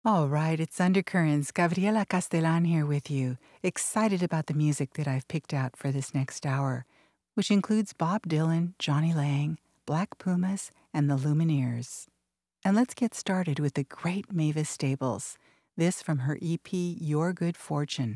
All right, it's Undercurrents. Gabriela Castellan here with you, excited about the music that I've picked out for this next hour, which includes Bob Dylan, Johnny Lang, Black Pumas, and the Lumineers. And let's get started with the great Mavis Staples, this from her EP, Your Good Fortune.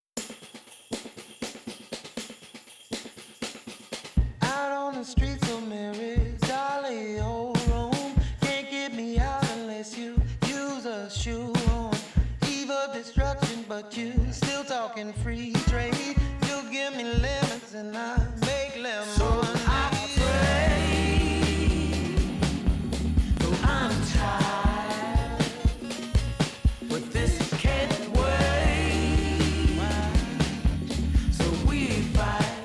Out on the streets of Mary's jolly old Rome, can't get me out unless you use a shoe on. Eve of destruction, but you still talking free trade. You give me lemons and I make lemons. So I pray, though I'm tired, but this can't wait. So we fight.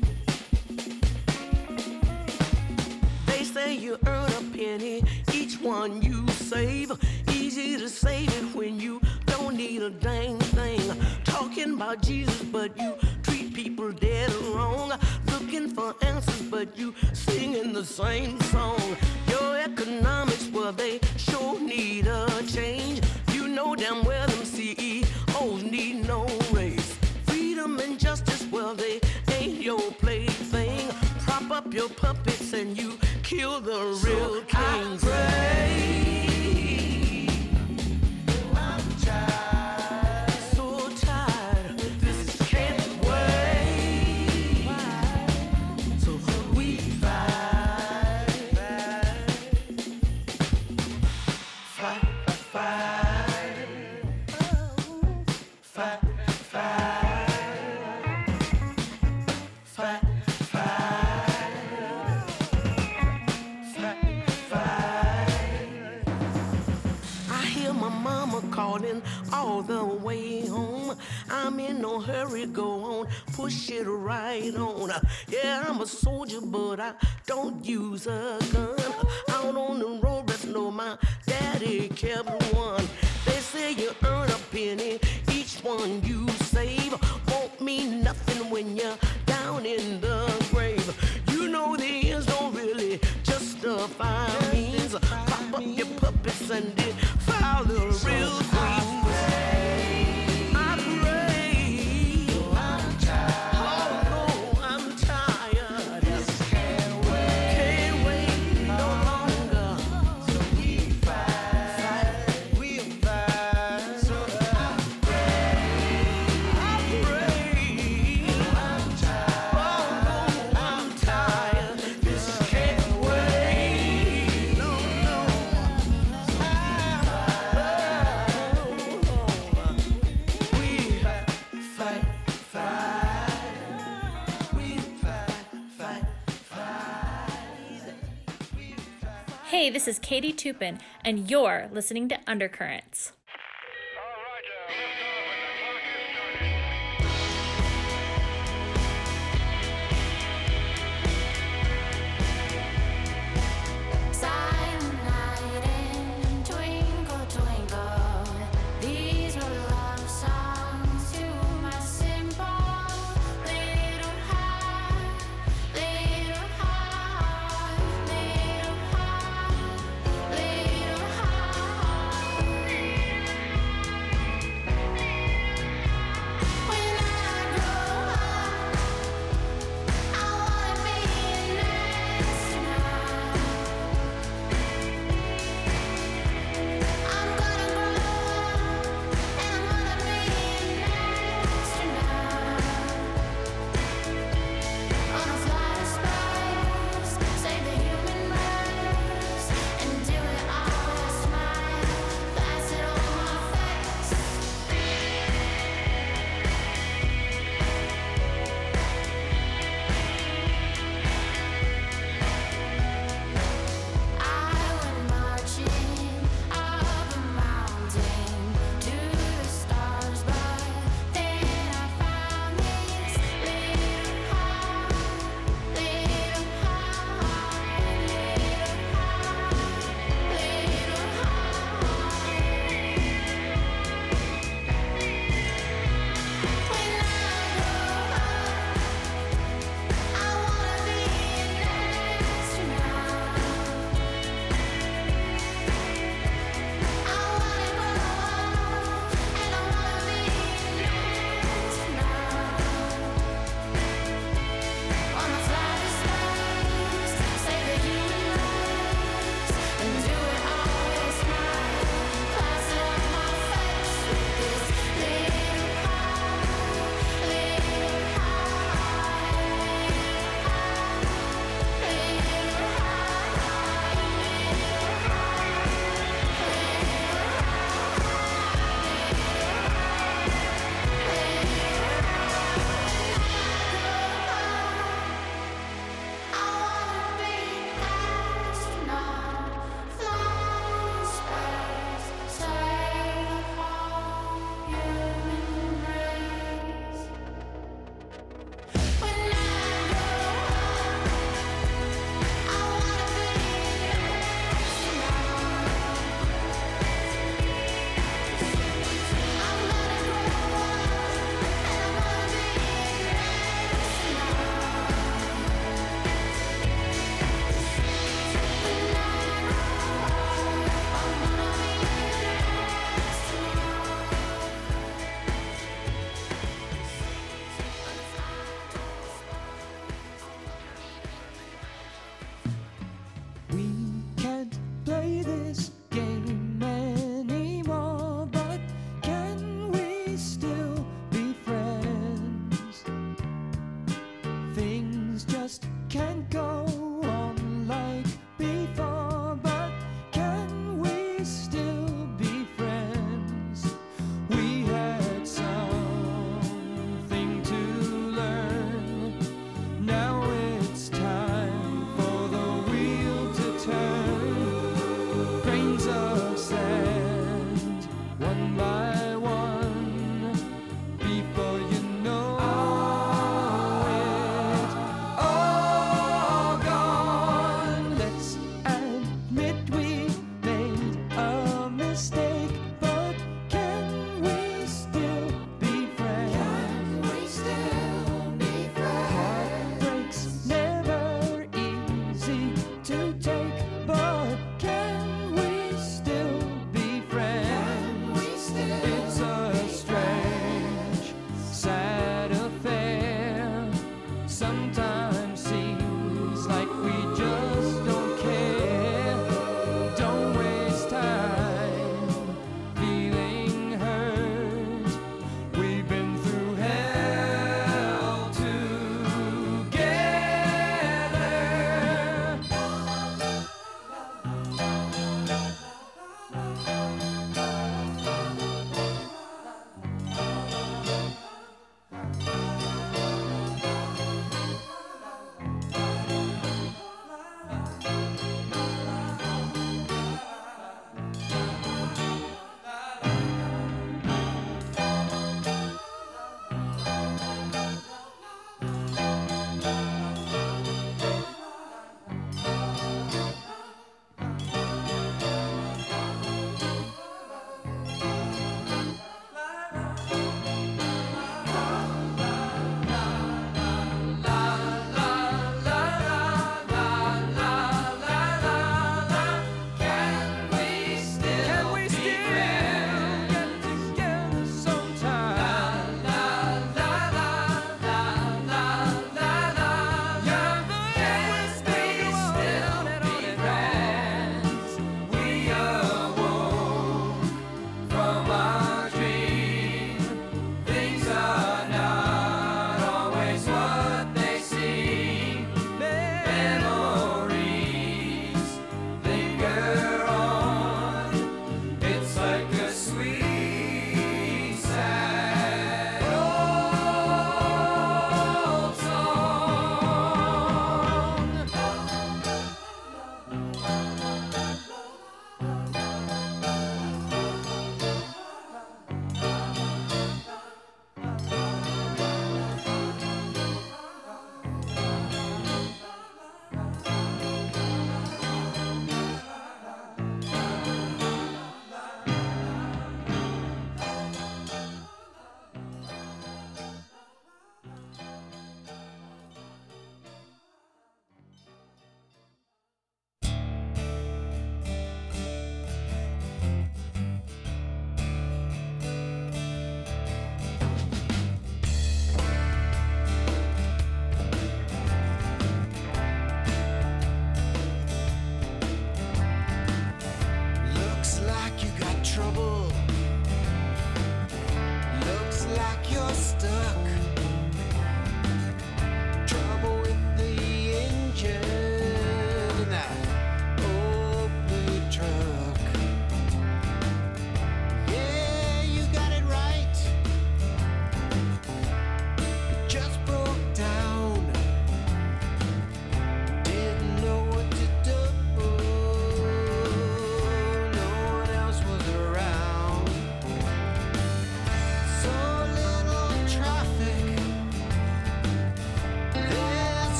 They say you earn a penny, each one you save. Easy to save it when you don't need a dang thing. Talking about Jesus, but you treat people dead wrong. Looking for answers, but you singing the same song. Your economics, well, they sure need a change. You know damn well them CEOs need no raise. Freedom and justice, well, they ain't your plaything. Prop up your puppets and you kill the real kings. I'm tired, so tired. This can't wait. So we fight, fight, fight, fight, I hear my mama calling all the way home. I'm in no hurry, go on, push it right on. Yeah, I'm a soldier, but I don't use a gun. Out on the road, rest know my daddy kept one. They say you earn a penny, each one you save won't mean nothing when you're down in the grave. You know the ends don't really justify means. Pop up your puppets and defile the real queens. I pray. I'm tired. Oh no, I'm tired. This can't wait no longer. So we fight. We'll fight. So I pray. I'm tired. Oh no, I'm tired. This can't wait. No, no. We fight, fight, fight. We fight, fight, fight. Hey, this is Katie Tupin, and you're listening to Undercurrents. Silent night and twinkle, twinkle. These were love songs to my simple little heart, little heart, little heart, little heart. we still be friends? We had something to learn. Now it's time for the wheel to turn. Grains of sand, one by one, before you know it, all gone. Let's admit we made a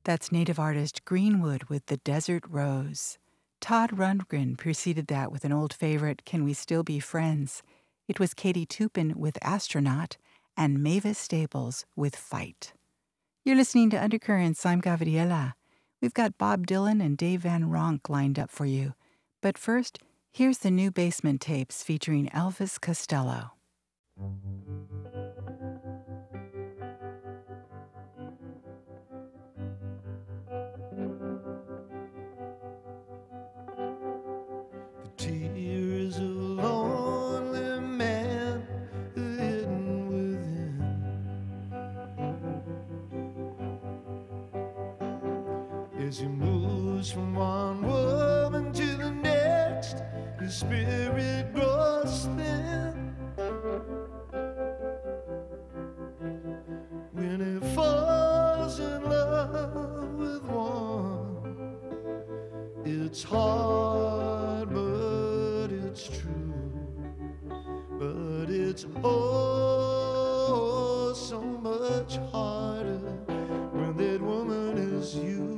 That's native artist Greenwood with The Desert Rose. Todd Rundgren preceded that with an old favorite, Can We Still Be Friends? It was Katie Tupin with Astronaut and Mavis Staples with Fight. You're listening to Undercurrents. I'm Gabriela. We've got Bob Dylan and Dave Van Ronk lined up for you. But first, here's the new Basement Tapes featuring Elvis Costello. Tears of a lonely man hidden within. As he moves from one woman to the next, his spirit grows thin. When he falls in love with one, it's hard, but it's true. But it's oh so much harder when that woman is you.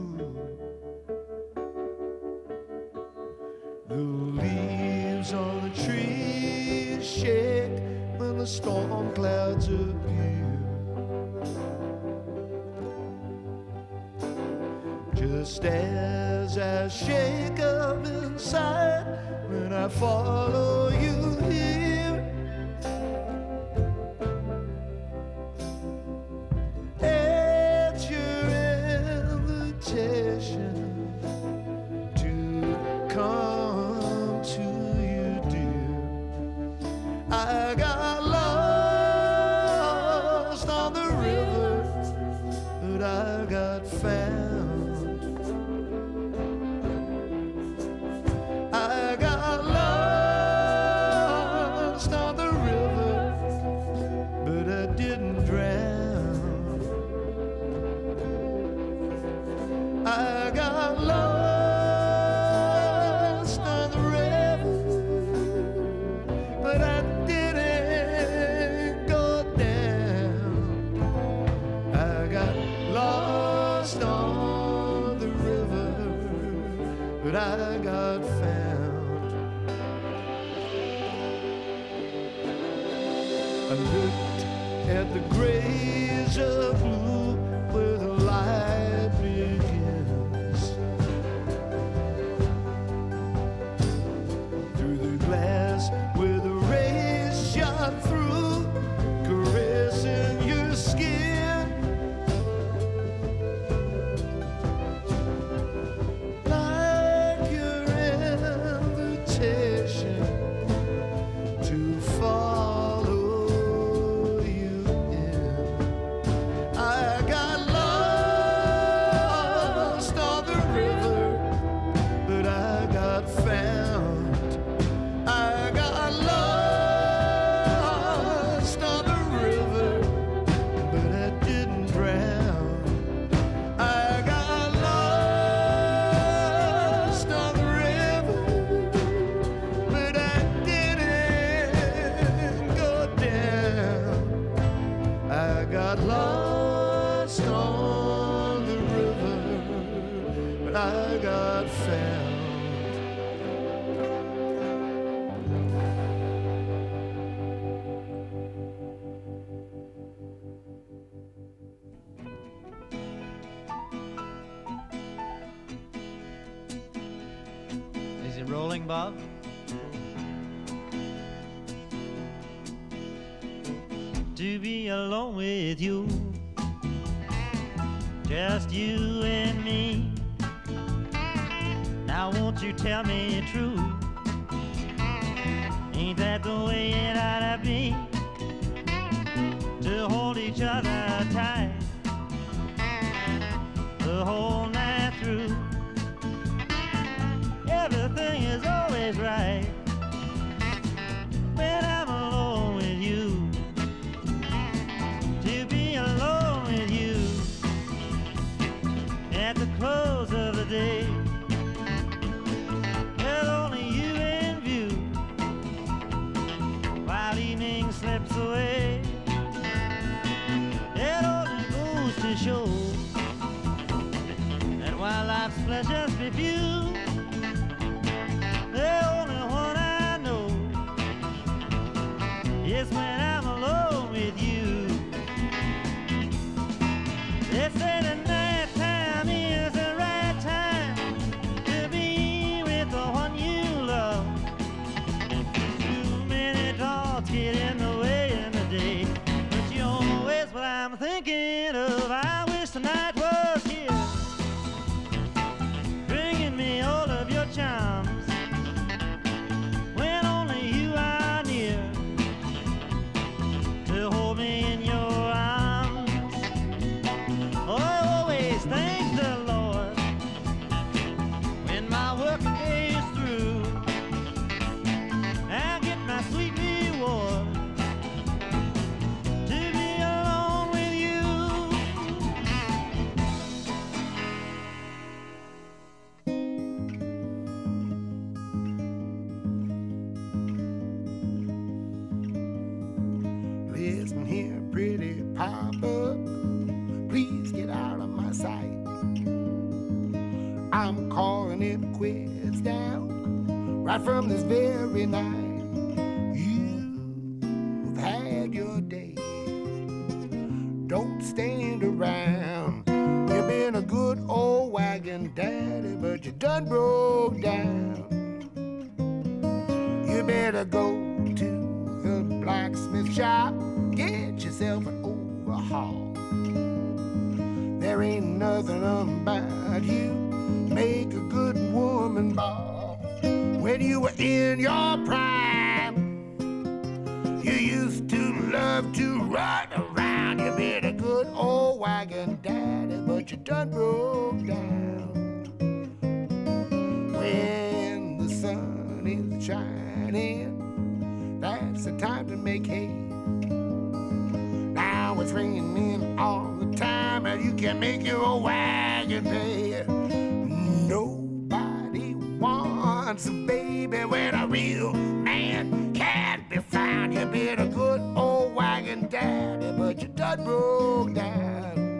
The leaves on the trees shake when the storm clouds appear. Just as I shake up inside when I follow you here, at your invitation to come to you, dear. I got lost on the river, but I got found. I got lost on the river, but I didn't drown. I got lost on the river, but I didn't go down. I got lost on the river, but I got found. I looked at the grays of blue where the light begins. Through the glass where the rays shot through, caressing your skin. Like your invitation to follow you in. I got lost on the river, but I got found. I got lost on the river, but I didn't drown. I got lost on the river, but I didn't go down. I got lost on the river, but I got found. Is it rolling, Bob? To be alone with you, just you and me. Now won't you tell me true? Ain't that the way it ought to be? To hold each other tight the whole night through. Everything is always right when I'm alone with you. To be alone with you at the close of the day, with only you in view, while evening slips away. It only goes to show Listen here, pretty papa, please get out of my sight. I'm calling it quits now, right from this very night. You've had your day, don't stand around. You've been a good old wagon daddy, but you done broke down. You better go to the blacksmith shop, get yourself an overhaul. There ain't nothing about you make a good woman bawl. When you were in your prime, you used to love to run around. You been a good old wagon daddy, but you done broke down. When the sun is shining, that's the time to make hay. Now it's raining all the time, and you can make your old wagon pay. Nobody wants a baby when a real man can't be found. You've been a good old wagon daddy, but you done broke down.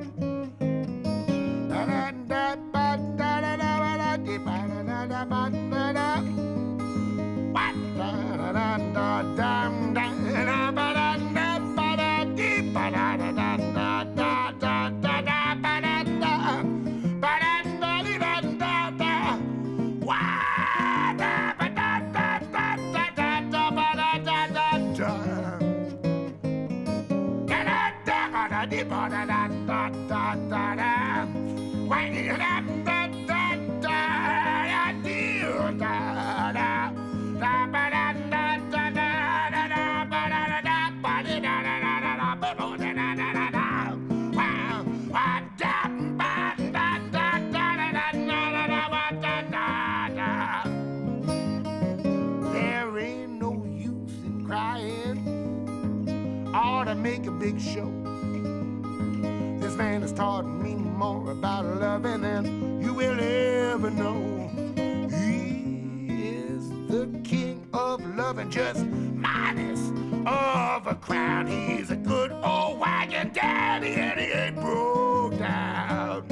There ain't no use in crying or to make a big show. This man has taught me more about loving than you will ever know. He is the king of loving, just minus of a crown. He's a good old wagon daddy, and he ain't broke down.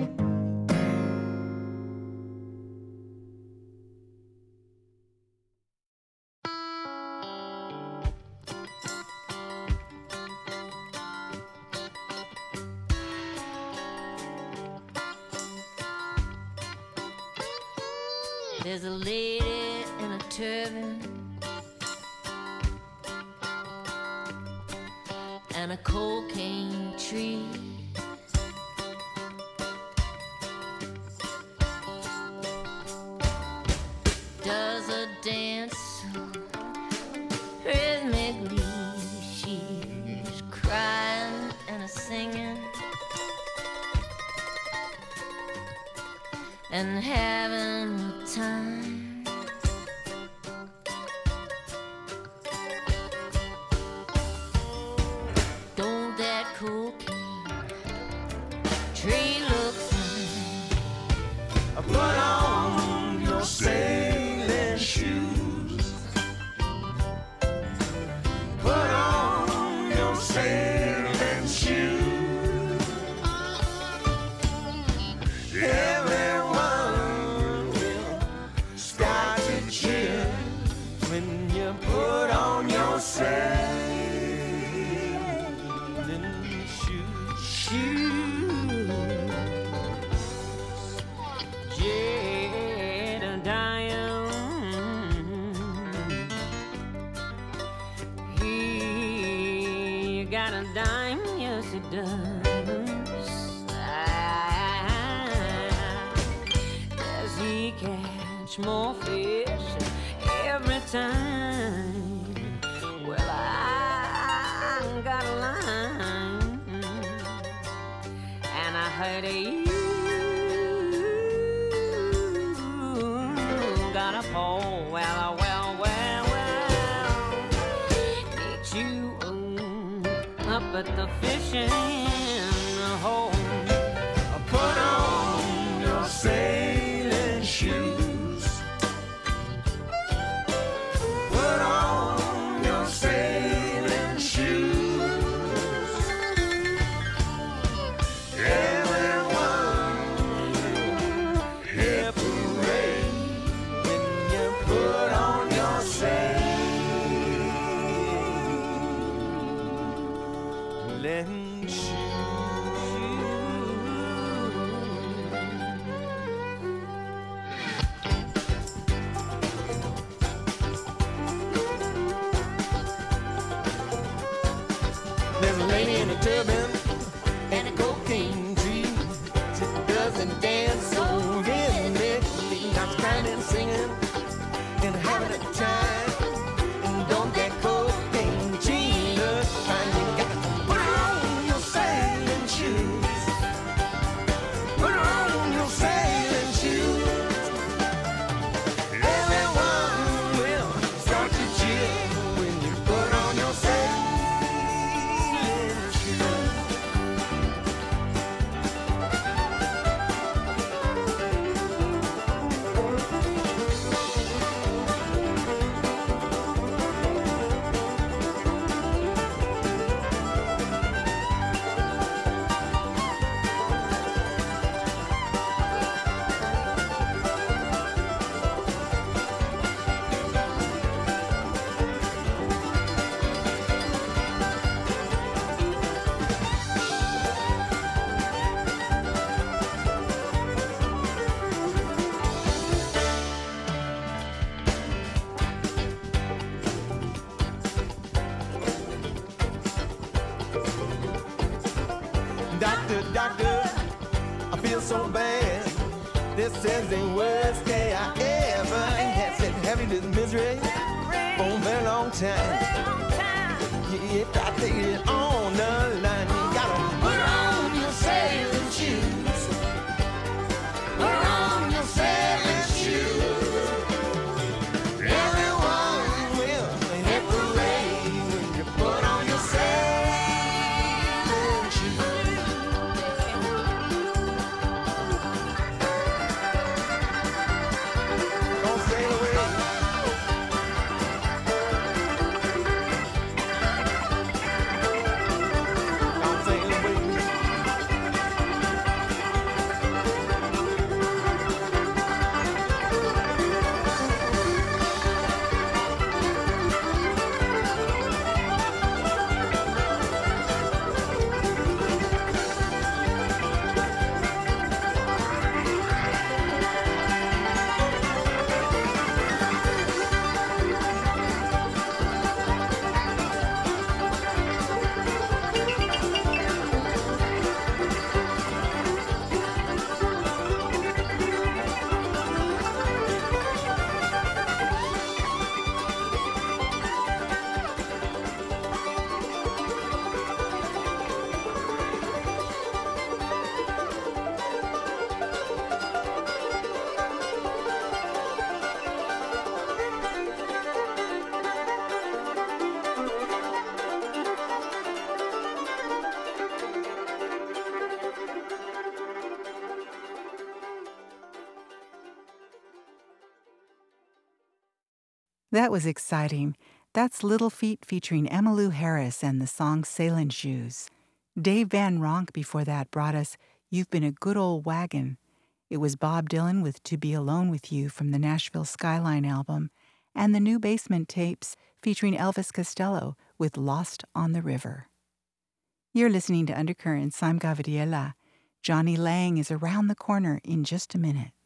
There's a lady in a turban and a cocaine tree. Does a dance so rhythmically. She's crying and a singing and having a time. Don't that cocaine tree look fine? Put on your sailing shoes. Put on your sailing shoes. Everyone will start to cheer when you put on your sailing shoes. Dime, yes it does. Does he catch more fish every time? Well, I got a line, and I heard you got a pole. Well, meet you up at the fishing hole. Put on your sailing shoes. Put on your sailing shoes. sailing shoes. There's a lady in a turban and a cocaine tree. She doesn't dance so rhythmically. I'm crying and singing and having a time. And don't that cocaine treat us fine? You got to put on your sailing shoes. Put on your sailing shoes. Everyone will start to chill when you put on your sailing shoes. Doctor, doctor, I feel so bad. This is the worst day I ever had. Said having this misery for a very long time. If I take it on the line, you gotta put on your sailing shoes. Put on your sailing shoes. Everyone will hit parade when you put on your sailing shoes. Don't sail away. Don't sail away. That was exciting. That's Little Feat featuring Emmylou Harris and the song Sailin' Shoes. Dave Van Ronk before that brought us You've Been a Good Old Wagon. It was Bob Dylan with To Be Alone With You from the Nashville Skyline album, and the New Basement Tapes featuring Elvis Costello with Lost on the River. You're listening to Undercurrents. I'm Gabriela. Johnny Lang is around the corner in just a minute.